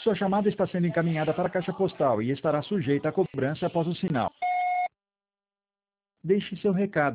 Sua chamada está sendo encaminhada para a caixa postal e estará sujeita a cobrança após o sinal. Deixe seu recado.